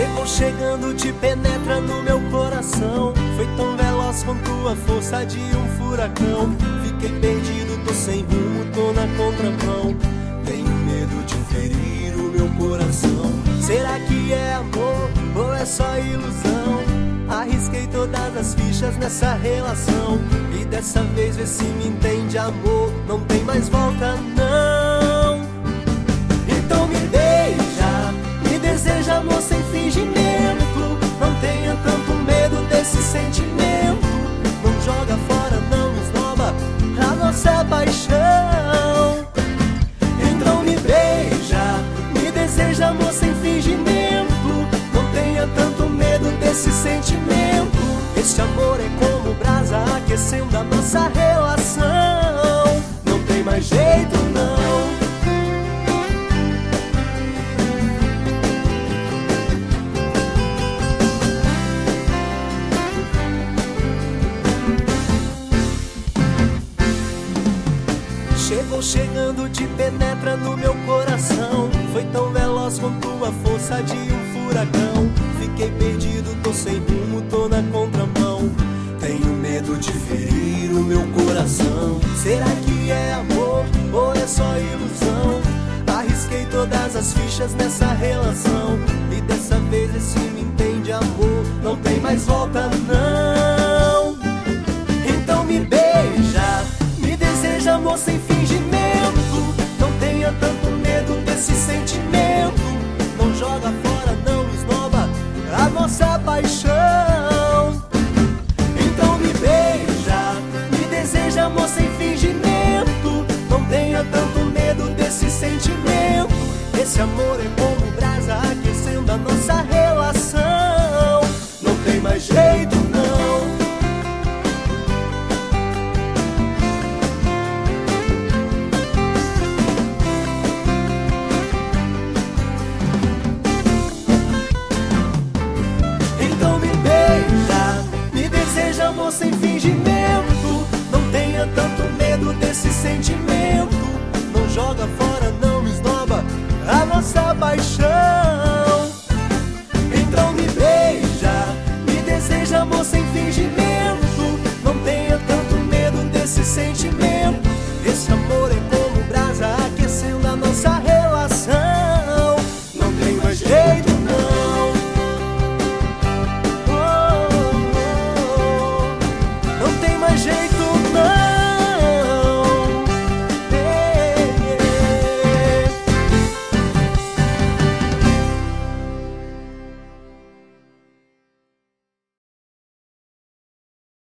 Chegou chegando, te penetra no meu coração. Foi tão veloz quanto a força de um furacão. Fiquei perdido, tô sem rumo, tô na contramão. Tenho medo de ferir o meu coração. Será que é amor ou é só ilusão? Arrisquei todas as fichas nessa relação. E dessa vez vê se me entende, amor. Não tem mais volta, não. Então me beija, me deseja, amor, sem fingimento. Não tenha tanto medo desse sentimento. Não joga fora, não esnoba a nossa paixão. Então me beija, me deseja, amor, sem fingimento. Não tenha tanto medo desse sentimento. Esse amor é como brasa aquecendo a nossa relação. Não tem mais jeito, não. Chegou chegando, te penetra no meu coração. Foi tão veloz quanto a força de um furacão. Fiquei perdido, tô sem rumo, tô na contramão. Tenho medo de ferir o meu coração. Será que é amor ou é só ilusão? Arrisquei todas as fichas nessa relação. E dessa vez esse me entende, amor. Não tem mais volta, não. Então me beija, me deseja, amor, sem fingimento. Não tenha tanto medo desse sentimento. Não joga fora, não esnoba a nossa paixão. Então me beija, me deseja, amor, sem fingimento. Não tenha tanto medo desse sentimento. Esse amor é como brasa aquecendo a nossa relação. Não tem mais jeito, não. Amor, sem fingimento. Não tenha tanto medo desse sentimento. Não joga fora, não esnoba a nossa paixão.